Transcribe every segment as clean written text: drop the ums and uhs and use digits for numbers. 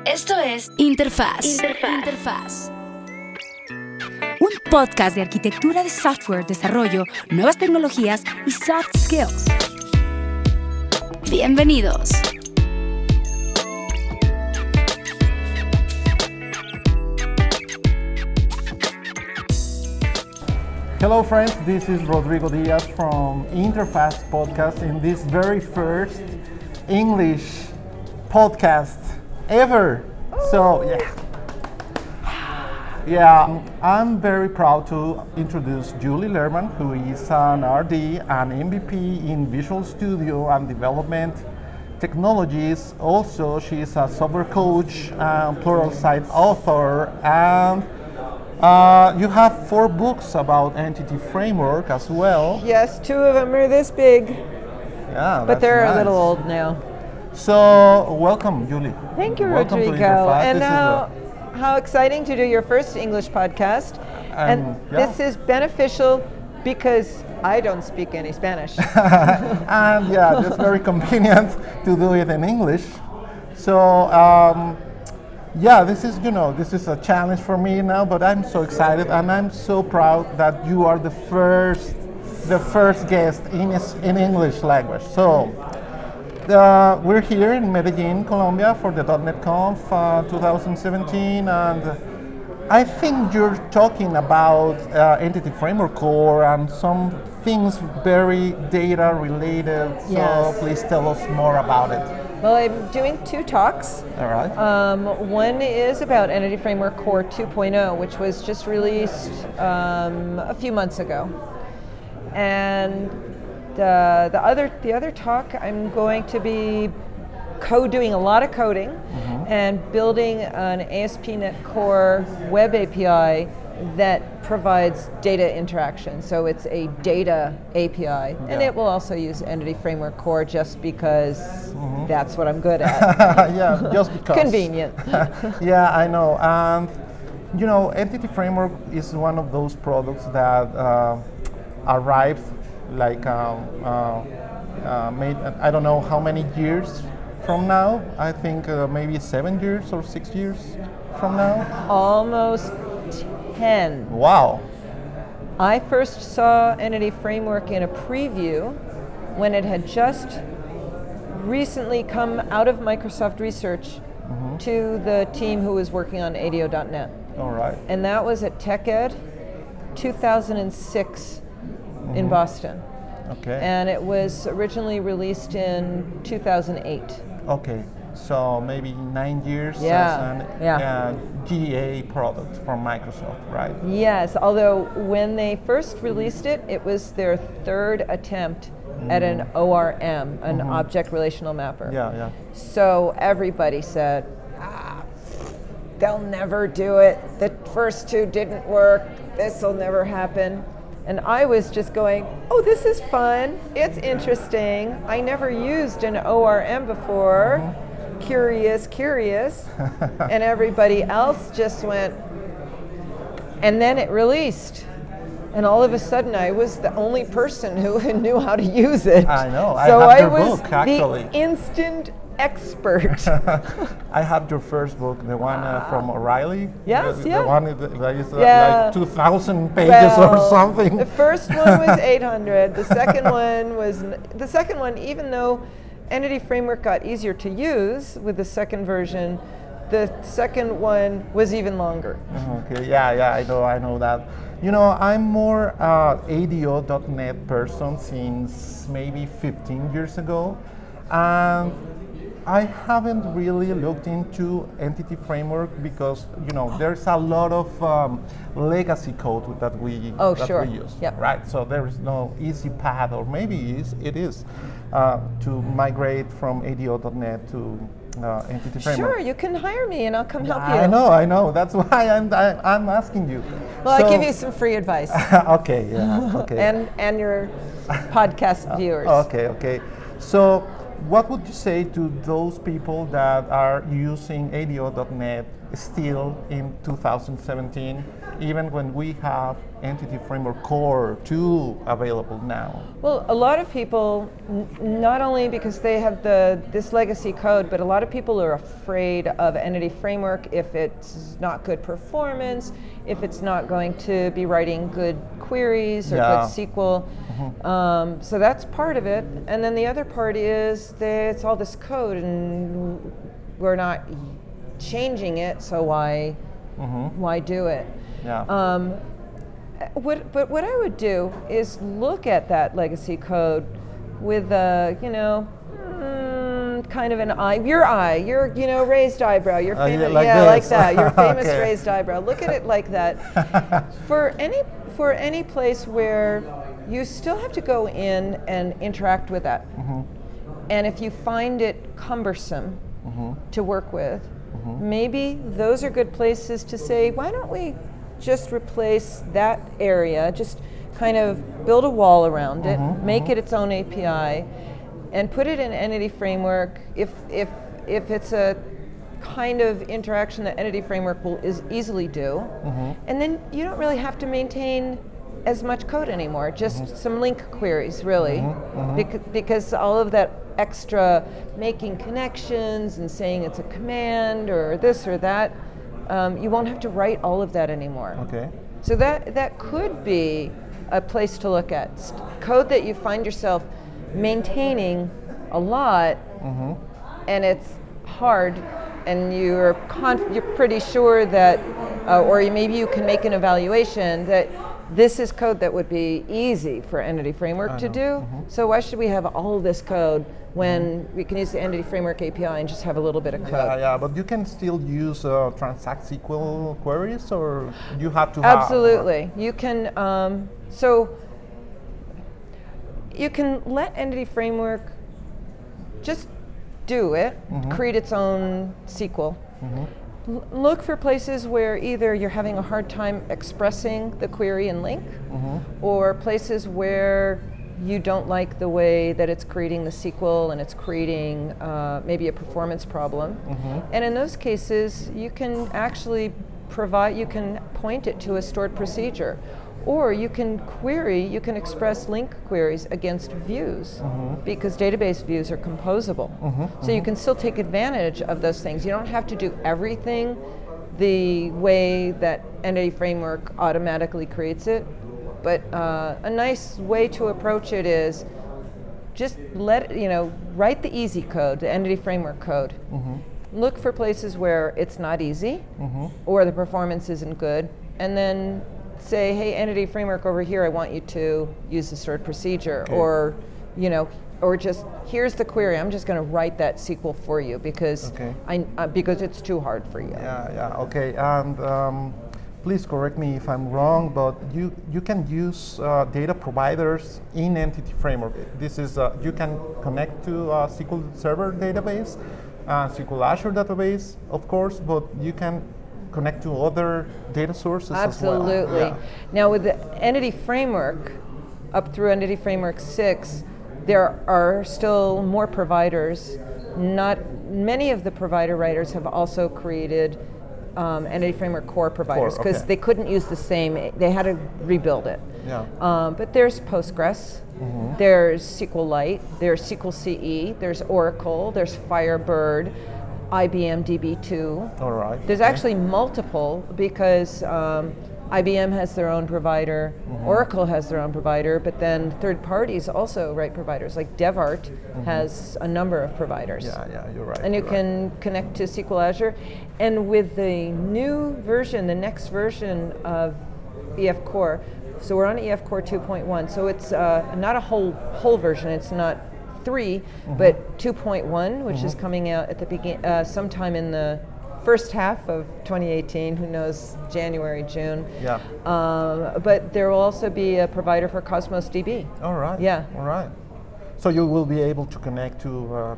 Esto es Interfaz. Un podcast de arquitectura de software, desarrollo, nuevas tecnologías y soft skills. Bienvenidos. Hello friends, this is Rodrigo Diaz from Interfaz Podcast in this very first English podcast ever. So I'm very proud to introduce Julie Lerman, who is an RD and MVP in Visual Studio and Development Technologies. Also, she is a software coach and Pluralsight author, and you have 4 books about Entity Framework as well. Yes, 2 of them are this big, Yeah, but they're nice. a little old now. So, welcome, Julie. Thank you, Welcome to Rodrigo. Interfaz. And This is now, how exciting to do your first English podcast. And this is beneficial because I don't speak any Spanish. and yeah, it's very convenient to do it in English. So, this is a challenge for me now, but I'm so excited and I'm so proud that you are the first guest in English language. So, we're here in Medellin, Colombia for the .NET Conf 2017, and I think you're talking about Entity Framework Core and some things very data related. So Yes. please tell us more about it. Well, I'm doing 2 talks. All right. One is about Entity Framework Core 2.0, which was just released a few months ago. And the other talk, I'm going to be doing a lot of coding and building an ASP.NET Core web API that provides data interaction. So it's a data API, and it will also use Entity Framework Core just because that's what I'm good at. Yeah, just because. Convenient. Yeah, I know. And Entity Framework is one of those products that arrived like I don't know how many years from now. I think maybe 7 years or 6 years from now. Almost 10. Wow. I first saw Entity Framework in a preview when it had just recently come out of Microsoft Research to the team who was working on ADO.NET. All right. And that was at TechEd 2006 in Boston. Okay. And it was originally released in 2008. Okay. So maybe 9 years Yeah, as an GA product from Microsoft, right? Yes, although when they first released it, it was their 3rd attempt at an ORM, an Object Relational Mapper. Yeah. So everybody said, they'll never do it. The first 2 didn't work. This will never happen. And I was just going, oh, this is fun. It's interesting. I never used an ORM before. Curious. And everybody else just went, and then it released. And all of a sudden, I was the only person who knew how to use it. I know. So I have your was book, actually. the instant expert. I have your first book, the one from O'Reilly. Yes, the yeah. one that is Yeah. like 2,000 pages or something. The first one was 800. The second one, even though Entity Framework got easier to use with the second version, the second one was even longer. Okay, yeah, I know that. I'm more ADO.NET person since maybe 15 years ago, and I haven't really looked into Entity Framework because there's a lot of legacy code that we use, Yep. right? So there is no easy path, or maybe it is to migrate from ADO.NET to Entity Framework. Sure, you can hire me and I'll come help you. I know. That's why I'm asking you. Well, I give you some free advice. Okay, yeah, okay. and your podcast viewers. Okay. So, what would you say to those people that are using ADO.NET still in 2017, even when we have Entity Framework Core 2 available now? Well, a lot of people, not only because they have this legacy code, but a lot of people are afraid of Entity Framework if it's not good performance, if it's not going to be writing good queries or good SQL. So that's part of it. And then the other part is that it's all this code and we're not changing it, so why do it? Yeah. What I would do is look at that legacy code with a, kind of an your raised eyebrow, your famous, like that, your famous Okay. raised eyebrow. Look at it like that. For any place where you still have to go in and interact with that, and if you find it cumbersome to work with, maybe those are good places to say, why don't we just replace that area, just kind of build a wall around it, make it its own API, and put it in Entity Framework if it's a kind of interaction that Entity Framework will easily do. And then you don't really have to maintain as much code anymore, just some link queries, really, because all of that extra making connections and saying it's a command or this or that, you won't have to write all of that anymore. Okay. So that could be a place to look at. Code that you find yourself maintaining a lot, and it's hard, and you're pretty sure that, or maybe you can make an evaluation that this is code that would be easy for Entity Framework to do. So why should we have all this code when we can use the Entity Framework API and just have a little bit of code? Yeah, but you can still use transact SQL queries, or you have to Absolutely. You can, so you can let Entity Framework just do it, create its own SQL. Look for places where either you're having a hard time expressing the query in LINQ, or places where you don't like the way that it's creating the SQL and it's creating maybe a performance problem. And in those cases, you can actually you can point it to a stored procedure. Or you can express LINQ queries against views, because database views are composable. So you can still take advantage of those things. You don't have to do everything the way that Entity Framework automatically creates it, but a nice way to approach it is just write the easy code, the Entity Framework code. Look for places where it's not easy, or the performance isn't good, and then say, hey, Entity Framework over here, I want you to use the stored procedure, or just here's the query. I'm just going to write that SQL for you because because it's too hard for you. Okay. And please correct me if I'm wrong, but you can use data providers in Entity Framework. This is you can connect to a SQL Server database, SQL Azure database, of course, but you can connect to other data sources Absolutely. as well. Now with the Entity Framework, up through Entity Framework 6, there are still more providers. Not many of the provider writers have also created Entity Framework Core providers because they couldn't use the same, they had to rebuild it. But there's Postgres, there's SQLite, there's SQL CE, there's Oracle, there's Firebird, IBM DB2. All right. There's actually multiple because IBM has their own provider, Oracle has their own provider, but then third parties also write providers. Like DevArt has a number of providers. Yeah, you're right. And you can connect to SQL Azure. And with the new version, the next version of EF Core, so we're on EF Core 2.1, so it's not a whole version, it's not 3, but 2.1, which is coming out at the sometime in the first half of 2018. Who knows, January, June. But there will also be a provider for Cosmos DB. All right. Yeah. All right. So you will be able to connect to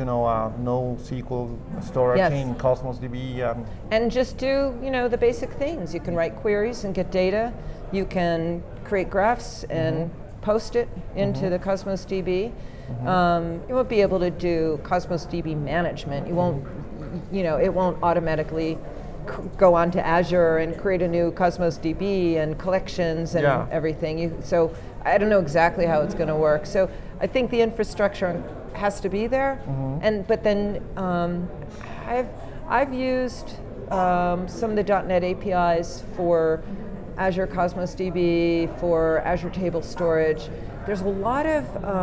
NoSQL storage in Cosmos DB. And just do the basic things. You can write queries and get data. You can create graphs and post it into the Cosmos DB. You won't be able to do Cosmos DB management. You won't, it won't automatically go on to Azure and create a new Cosmos DB and collections and everything. So I don't know exactly how it's going to work. So I think the infrastructure has to be there. But then I've used some of the .NET APIs for Azure Cosmos DB, for Azure Table Storage. There's a lot of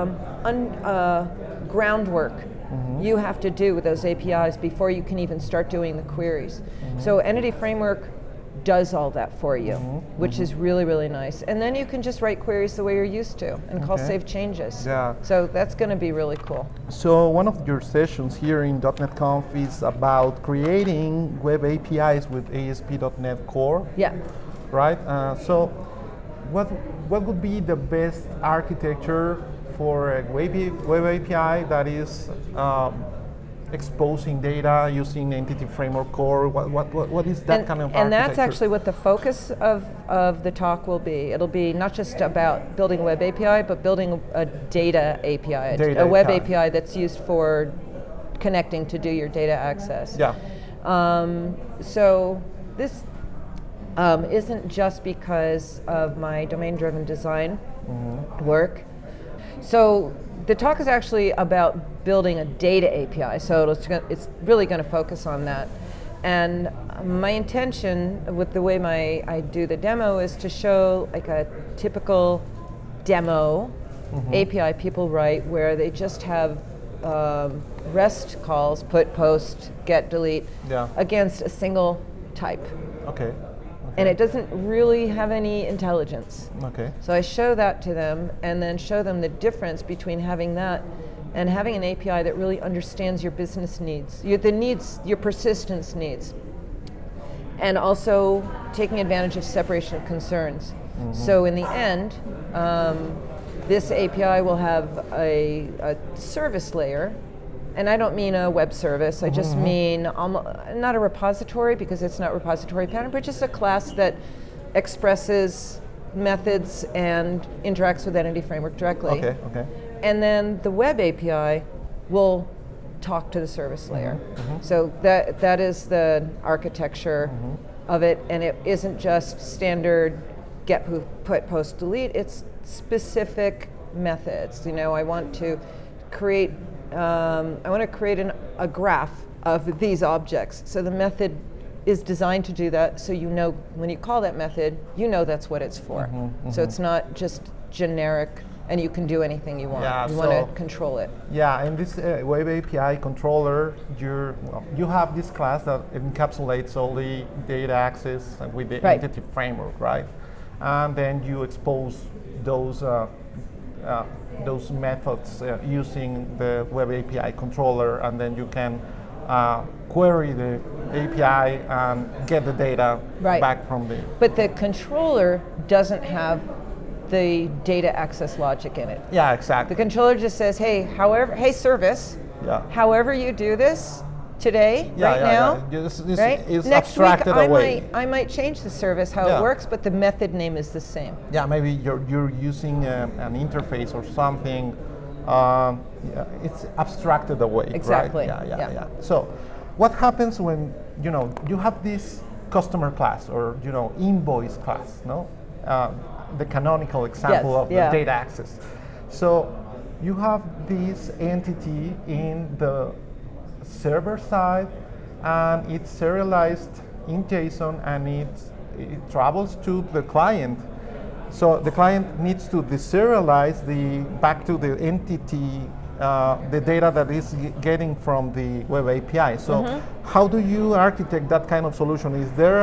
groundwork you have to do with those APIs before you can even start doing the queries. So Entity Framework does all that for you, which is really, really nice. And then you can just write queries the way you're used to and call save changes. Yeah. So that's going to be really cool. So one of your sessions here in .NET Conf is about creating web APIs with ASP.NET Core. Yeah. Right? So what would be the best architecture for a web API that is exposing data using Entity Framework Core? What is that kind of architecture? And that's actually what the focus of the talk will be. It'll be not just about building a web API, but building a data API, a web API that's used for connecting to do your data access. Yeah. So this isn't just because of my domain-driven design work. So the talk is actually about building a data API, so it's really going to focus on that. And my intention with the way I do the demo is to show like a typical demo API people write where they just have REST calls, put, post, get, delete, against a single type. Okay. And it doesn't really have any intelligence. Okay. So I show that to them and then show them the difference between having that and having an API that really understands your business needs, your persistence needs, and also taking advantage of separation of concerns. So in the end, this API will have a service layer. And I don't mean a web service, I just mean not a repository, because it's not repository pattern, but just a class that expresses methods and interacts with Entity Framework directly. Okay. And then the web API will talk to the service layer. So that is the architecture of it, and it isn't just standard get, put, post, delete, it's specific methods. I want to create a graph of these objects. So the method is designed to do that, so when you call that method, that's what it's for. So it's not just generic and you can do anything you want. You want to control it. Yeah, in this web API controller, you have this class that encapsulates all the data access with the Entity Framework, right? And then you expose those methods using the web API controller, and then you can query the API and get the data back from the... But the controller doesn't have the data access logic in it. Yeah, exactly. The controller just says, hey service, however you do this today, now, This is next abstracted week away. I might change the service, how it works, but the method name is the same. Yeah, maybe you're using an interface or something. It's abstracted away. Exactly. Right? Yeah. So, what happens when you have this customer class or invoice class? No, the canonical example of the data access. So, you have this entity in the server side, and it's serialized in JSON, and it travels to the client. So the client needs to deserialize back to the entity the data that is getting from the web API. So how do you architect that kind of solution? Is there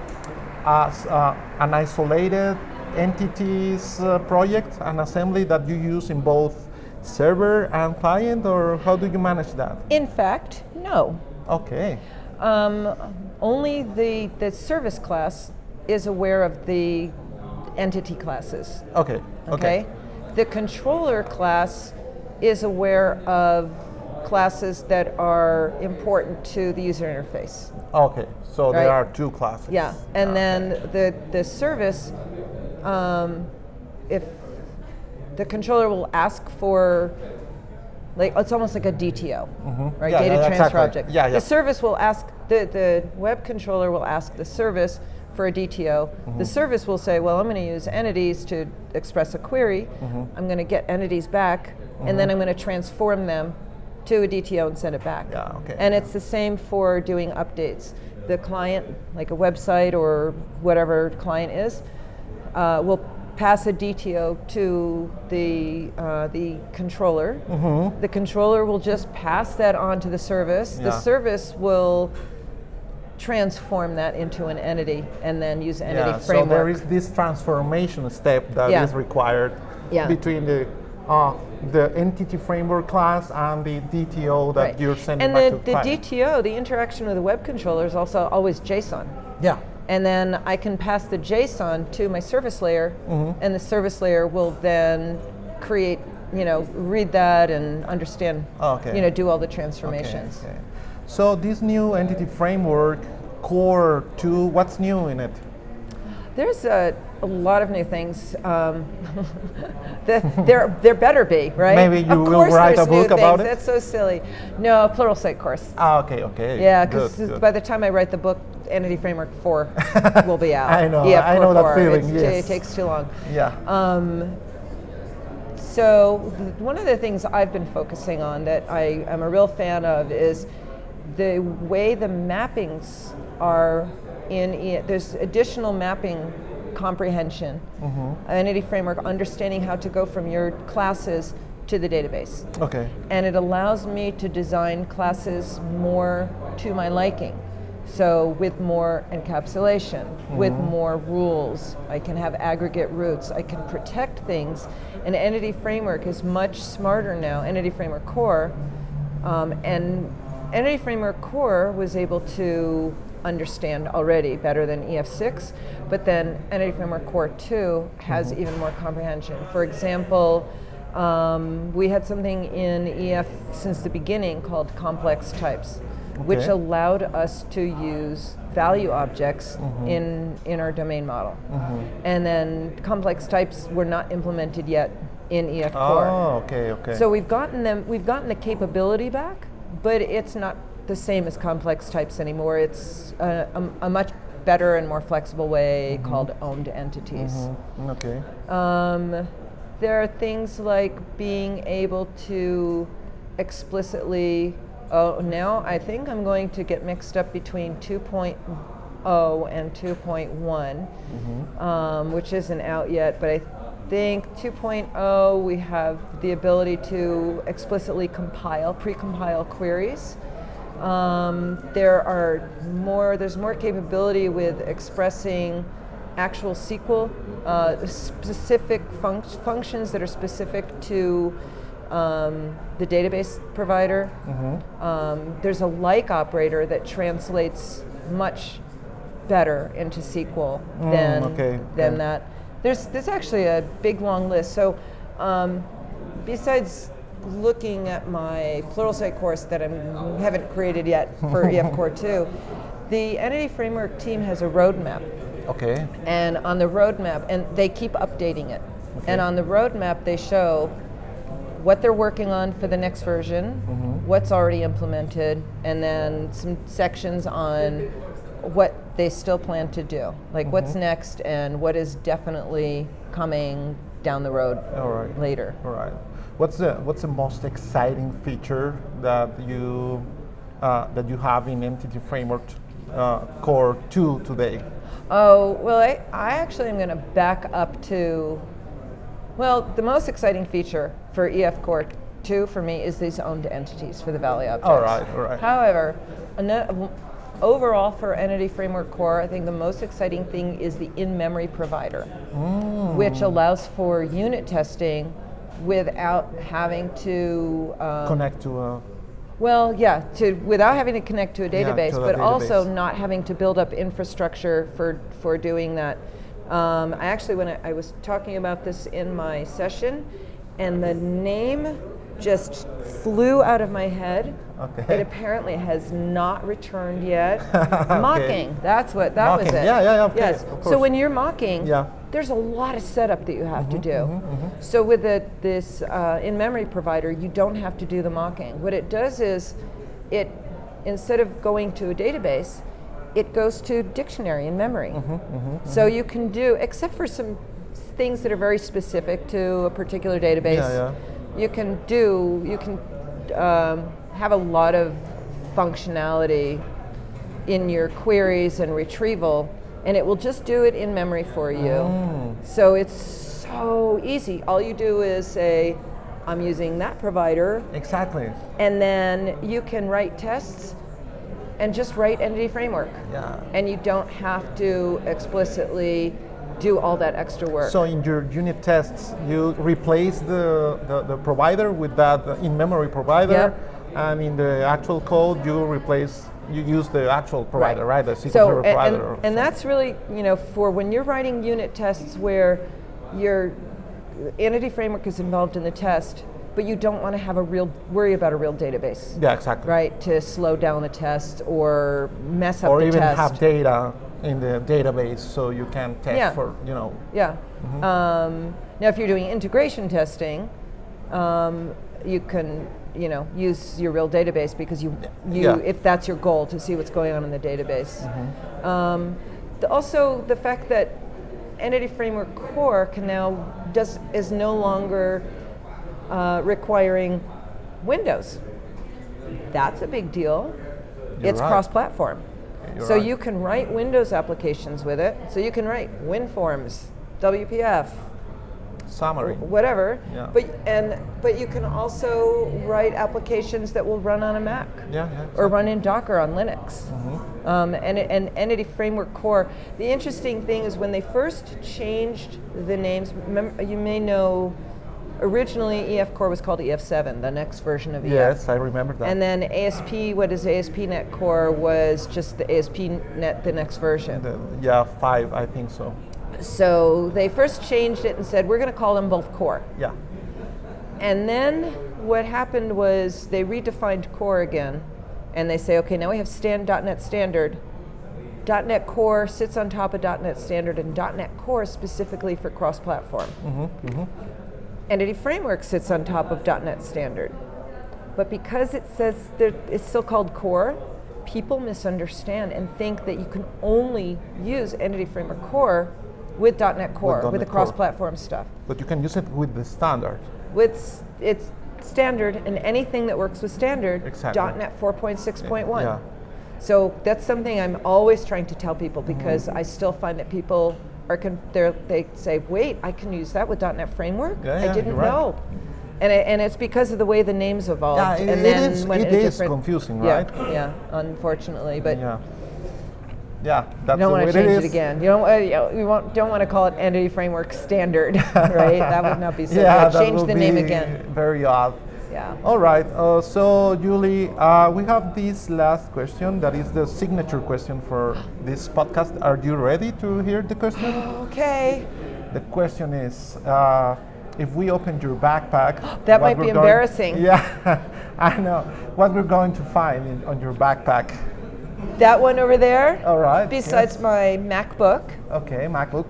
an isolated entities project, an assembly that you use in both server and client, or how do you manage that? In fact, no. Okay. Only the service class is aware of the entity classes. Okay. The controller class is aware of classes that are important to the user interface. Okay, so there are two classes. Yeah, and then the service, if the controller will ask for, like, it's almost like a DTO, right? Data transfer exactly. object. Yeah, yeah. The service will ask, the web controller will ask the service for a DTO. The service will say, well, I'm going to use entities to express a query. I'm going to get entities back, and then I'm going to transform them to a DTO and send it back. Yeah, okay. And it's the same for doing updates. The client, like a website or whatever client is, will pass a DTO to the controller. The controller will just pass that on to the service. The service will transform that into an entity and then use entity framework. So there is this transformation step that is required between the entity framework class and the DTO that you're sending back to the client. And the DTO, the interaction with the web controller, is also always JSON. Yeah. And then I can pass the JSON to my service layer, and the service layer will then create, read that and understand, do all the transformations. Okay. So this new entity framework, Core 2, what's new in it? There's a lot of new things. There better be, right? Maybe you will write a book about it? That's so silly. No, Pluralsight course. Okay. Yeah, because by the time I write the book, Entity Framework 4 will be out. I know that feeling, It takes too long. Yeah. So one of the things I've been focusing on that I am a real fan of is the way the mappings are there's additional mapping comprehension. Entity Framework, understanding how to go from your classes to the database. Okay. And it allows me to design classes more to my liking. So with more encapsulation, with more rules, I can have aggregate roots, I can protect things. And Entity Framework is much smarter now, Entity Framework Core. And Entity Framework Core was able to understand already better than EF6, but then Entity Framework Core 2 has even more comprehension. For example, we had something in EF since the beginning called complex types, which allowed us to use value objects in our domain model. And then complex types were not implemented yet in EF Core. Oh, okay. So we've gotten the capability back, but it's not the same as complex types anymore. It's a much better and more flexible way called owned entities. Okay. There are things like being able to explicitly, now I think I'm going to get mixed up between 2.0 and 2.1, which isn't out yet, but I think 2.0 we have the ability to explicitly pre-compile queries. There's more capability with expressing actual SQL, specific functions that are specific to the database provider. There's a like operator that translates much better into SQL than that. There's actually a big long list. So besides looking at my Pluralsight course that I haven't created yet for EF Core 2, the Entity Framework team has a roadmap. Okay. And on the roadmap, and they keep updating it. And on the roadmap, they show what they're working on for the next version, what's already implemented, and then some sections on what they still plan to do, like what's next and what is definitely coming down the road later. All right. What's the most exciting feature that you have in Entity Framework Core 2 today? Oh, well, I actually am going to back up to, the most exciting feature for EF Core 2 for me is these owned entities for the Valley objects. All right. However, overall for Entity Framework Core, I think the most exciting thing is the in-memory provider, which allows for unit testing without having to connect to a... without having to connect to a database, but also database. not having to build up infrastructure for doing that. When I was talking about this in my session, and the name just flew out of my head Okay. It apparently has not returned yet. Okay. Mocking, that's what, that was Mocking. it. Yeah, okay, Yes. of So course. when you're mocking, Yeah. there's a lot of setup that you have to do. So with this in-memory provider, you don't have to do the mocking. What it does is, it instead of going to a database, it goes to dictionary in memory. So you can do, except for some things that are very specific to a particular database, you can have a lot of functionality in your queries and retrieval, and it will just do it in memory for you. So it's so easy. All you do is say, I'm using that provider, Exactly. and then you can write tests and just write Entity Framework. Yeah. And you don't have to explicitly do all that extra work. So in your unit tests, you replace the provider with that in-memory provider, Yep. and in the actual code, you use the actual provider, right? The SQL So, Server provider. and that's really, for when you're writing unit tests where your Entity Framework is involved in the test, but you don't want to worry about a real database. Yeah, exactly. Right, to slow down the test or mess up Or the even test. have data in the database so you can test Yeah. for, Yeah. Now, if you're doing integration testing, you can, use your real database because if that's your goal, to see what's going on in the database. Also, the fact that Entity Framework Core is no longer requiring Windows. That's a big deal. It's right. cross-platform. You're So right. you can write Windows applications with it. So you can write WinForms, WPF, summary. whatever. Yeah. But you can also write applications that will run on a Mac. Yeah, Or run in Docker on Linux. And Entity Framework Core. The interesting thing is when they first changed the names, you may know, originally EF Core was called EF7, the next version of EF. Yes, I remember that. And then what is ASP.NET Core was just the ASP.NET, the next version. 5, I think so. So they first changed it and said, we're going to call them both Core. Yeah. And then what happened was they redefined Core again, and they say, okay, now we have .NET Standard. .NET Core sits on top of .NET Standard, and .NET Core is specifically for cross-platform. Entity Framework sits on top of .NET Standard. But because it says it's still called Core, people misunderstand and think that you can only use Entity Framework Core with .NET Core, with the cross-platform stuff. But you can use it with the standard. With it's standard, and anything that works with standard, Exactly. .NET 4.6.1. Yeah. So that's something I'm always trying to tell people, because I still find that people they say, wait, I can use that with .NET Framework? Yeah, I didn't you're right. know. And it's because of the way the names evolved. Yeah, and it then is- when it in a is different- confusing, yeah, right? Yeah, unfortunately. But Yeah, that's you don't the way want to change it is. again. You don't want to call it Entity Framework Standard, right? That would not be so Yeah, good. that Change would the name be again. very odd. Yeah. All right, so Julie, we have this last question that is the signature question for this podcast. Are you ready to hear the question? Okay. The question is, if we opened your backpack... That what might be we're going- embarrassing. Yeah, I know. What we're going to find on your backpack. That one over there. All right. Besides yes. my MacBook. Okay, MacBook.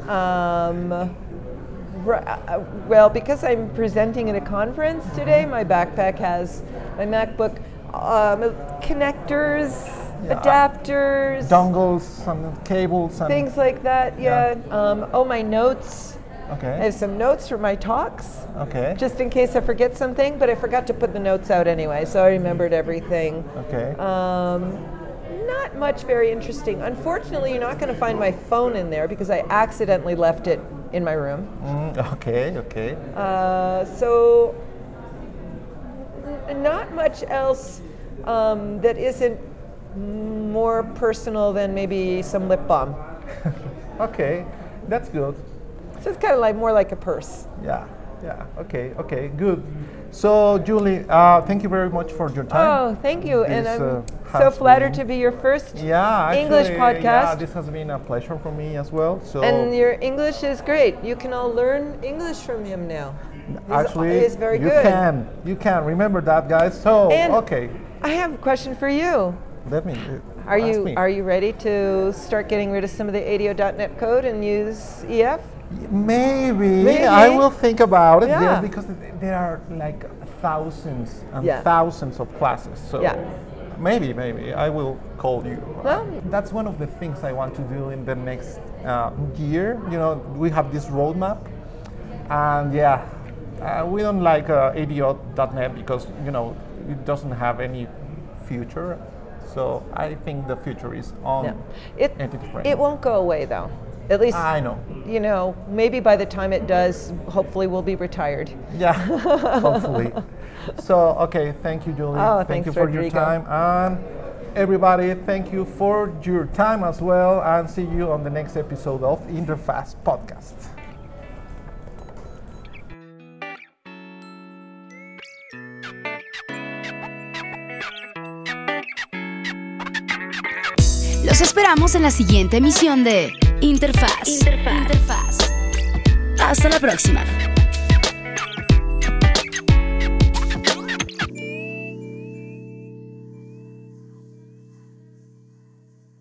Well, because I'm presenting at a conference today, my backpack has my MacBook connectors, adapters, Dongles and cables and... things like that. Yeah. My notes. Okay. I have some notes for my talks, Okay. just in case I forget something. But I forgot to put the notes out anyway, so I remembered everything. Okay. Not much very interesting. Unfortunately, you're not going to find my phone in there because I accidentally left it in my room. Okay. Okay. So, not much else that isn't more personal than maybe some lip balm. Okay. That's good. So it's kind of like more like a purse. Yeah. Yeah. Okay. Okay. Good. So, Julie, thank you very much for your time. Oh, thank you. And This, I'm so has flattered been- to be your first Yeah, English actually, podcast. Yeah, this has been a pleasure for me as well. So, And your English is great. You can all learn English from him now. actually, He's very you good. can. You can remember that, guys. So, And okay. I have a question for you. Let me. Are ask you me. are you ready to start getting rid of some of the ADO.NET code and use EF? Maybe I will think about it. Yeah. Yes, because there are like thousands and Yeah. thousands of classes. So Yeah. maybe I will call you. Well- That's one of the things I want to do in the next year. You know, we have this roadmap, and we don't like ADO.NET because you know it doesn't have any future. So I think the future is on No. Entity Framework. It won't go away though. At least I know. you know, maybe by the time it does, hopefully we'll be retired. Yeah, hopefully. So, okay, thank you, Julie. Oh, thank thanks, you for Rodrigo. your time. And everybody, thank you for your time as well. And see you on the next episode of Interfast Podcast. Los esperamos en la siguiente emisión de Interfaz. Hasta la próxima.